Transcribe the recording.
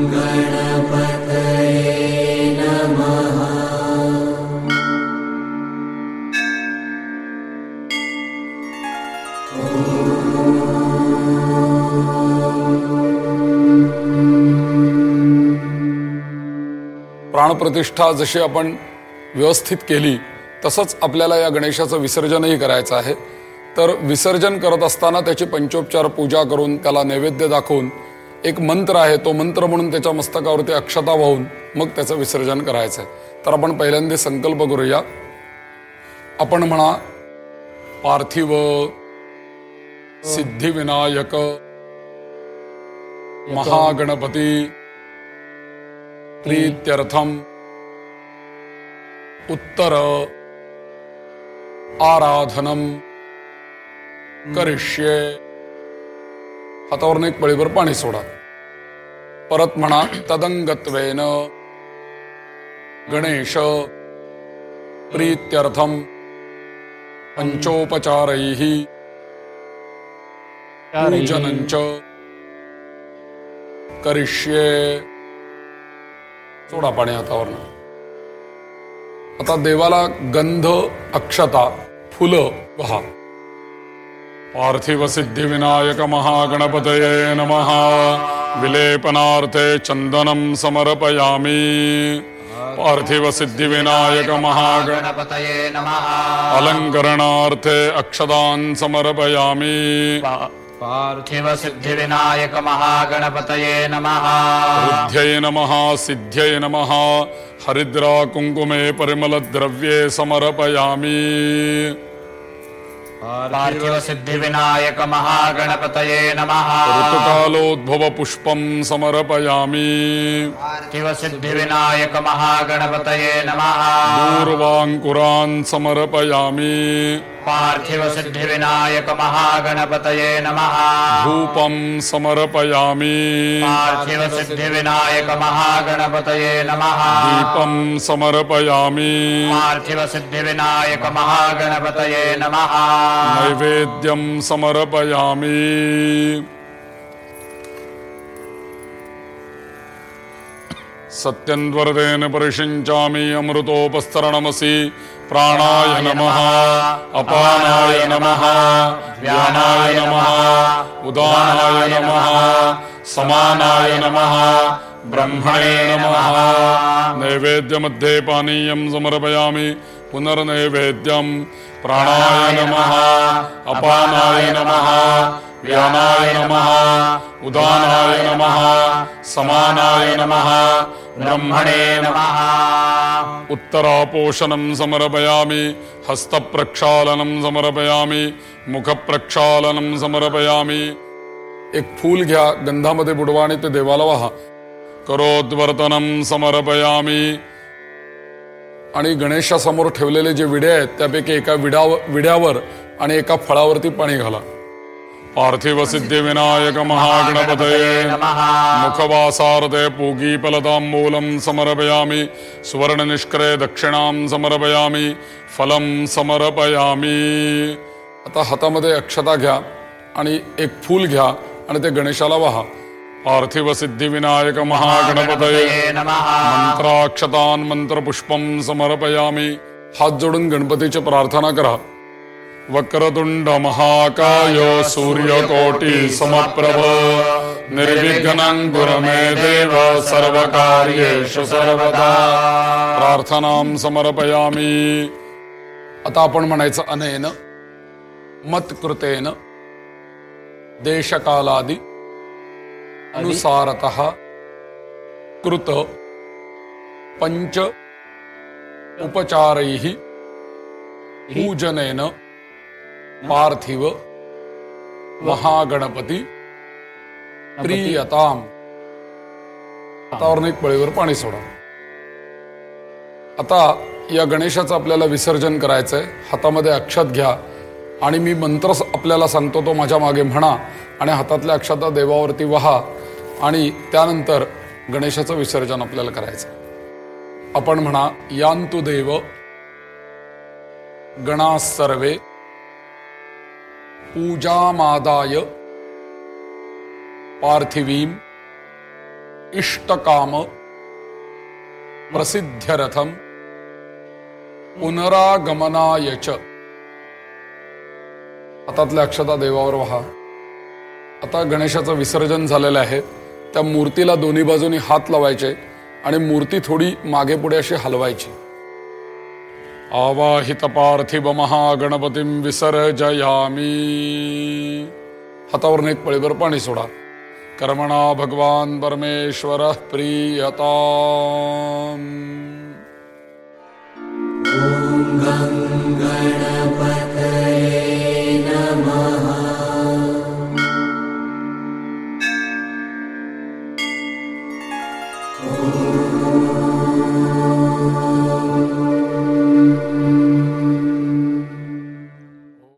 प्राणप्रतिष्ठा जशी आपण व्यवस्थित केली तसंच आपल्याला या गणेशाचं विसर्जनही करायचं आहे. तर विसर्जन करत असताना त्याची पंचोपचार पूजा करून त्याला नैवेद्य दाखवून एक मंत्र आहे, तो मंत्र म्हणून त्याच्या मस्तकावरती अक्षता वाहून मग त्याचं विसर्जन करायचं आहे. तर आपण पहिल्यांदा संकल्प करूया. आपण म्हणा, पार्थिव सिद्धिविनायक महागणपती प्रीत्यर्थम उत्तर आराधनम करिष्ये. हातावरून एक पळीभर पाणी सोडा. परत म्हणा, तदंगत्वेन गणेश प्रीत्यर्थम पंचोपचारैः पूजनंच करिष्ये. सोडा पाणी हातावरनं. आता देवाला गंध, अक्षता, फुलं वाहा. पार्थिव सिद्धिविनायक महागणपतये नमः. विलेपनार्थे चंदनं समर्पयामि. पार्थिव सिद्धिविनायक महागणपतये नमः. अलंकरणार्थे अक्षतान् समर्पयामि. पार्थिव सिद्धिविनायक महागणपतये नमः. बुद्ध्यै नमः. सिद्ध्यै नमः. हरिद्रा कुंकुमे परिमल द्रव्ये समर्पयामि. पार्थिव सिद्धिविनायक महागणपतये नमः. ऋतुकालोद्भव पुष्पं समर्पयामि. पार्थिव सिद्धिविनायक महागणपतये नमः. दूर्वाङ्कुरान् समर्पयामि. पार्थिव सिद्धिविनायक महागणपतये नमः. धूपं समर्पयामि. पार्थिव सिद्धिविनायक महागणपतये नमः. दीपं समर्पयामि. पार्थिव सिद्धिविनायक महागणपतये नमः. नैवेद्यं समर्पयामि. सत्यन्वरदेन परिषिञ्चामि. अमृतोपस्तरणमसि. प्राणाय नमः. अपानाय नमः. व्यानाय नमः. उदानाय नमः. समानाय नमः. ब्रह्मणे नमः. नैवेद्यमध्ये पानीयं समर्पयामि. पुनर्नैवेद्यं. प्राणाय नमः. अपानाय नमः. व्यानाय नमः. उदानाय नमः. समानाय नमः. ब्रह्मणे नमः. उत्तरापोषणं समर्पयामि. हस्तप्रक्षालनं समर्पयामि. मुखप्रक्षालनं समर्पयामि. एक फूल घ्या, गंधामध्ये बुडवा आणि ते देवाला वाहा. करोद्वर्तनं समर्पयामि. आणि गणेशासमोर ठेवलेले जे विडे आहेत त्यापैकी एका विड्यावर आणि एका फळावरती पाणी घाला. पार्थिव सिद्धिविनायक महागणपतये नमः. मुखवासार्थे पूगीफलताम्बूलं समर्पयामि. सुवर्णनिष्करे दक्षिणां समर्पयामि. फलं समर्पयामि. आता हातामध्ये अक्षता घ्या आणि एक फूल घ्या आणि ते गणेशाला वाहा. पार्थिव सिद्धिविनायक महागणपतये नमः. मंत्राक्षतान् मंत्रपुष्पं समर्पयामि. हात जोडून गणपतीची प्रार्थना करा. वक्रतुंड महाकाय सूर्यकोटि समप्रभ निर्विघ्नं कुरु मे देव सर्वकार्येषु सर्वदा. प्रार्थनां समर्पयामि. आता आपण म्हणायचं, अनेन मत्कृतेन देशकालादि अनुसारतः कृत पंच उपचारैः पूजनेन पार्थिव महागणपती प्रीयताम. हातावरून एक पळीवर पाणी सोडा. आता या गणेशाचं आपल्याला विसर्जन करायचंय. हातामध्ये अक्षत घ्या आणि मी मंत्र आपल्याला सांगतो तो माझ्या मागे म्हणा आणि हातातल्या अक्षता देवावरती वाहा आणि त्यानंतर गणेशाचं विसर्जन आपल्याला करायचं. आपण म्हणा, यान्तु देव गणाः सर्वे पूजामादाय पार्थिवीं इष्टकाम प्रसिद्ध्यर्थम पुनरागमनाय च. हातातल्या अक्षता देवावर वहा. आता गणेशाचं विसर्जन झालेलं आहे. त्या मूर्तीला दोन्ही बाजूनी हात लावायचे आणि मूर्ती थोडी मागे पुढे अशी हलवायची. आवाहित पार्थिव महागणपतीं विसर्जयामी. हातावरून एक पळीभर पाणी सोडा. कर्मणा भगवान परमेश्वर प्रीयताम्. ओम गं गणपतये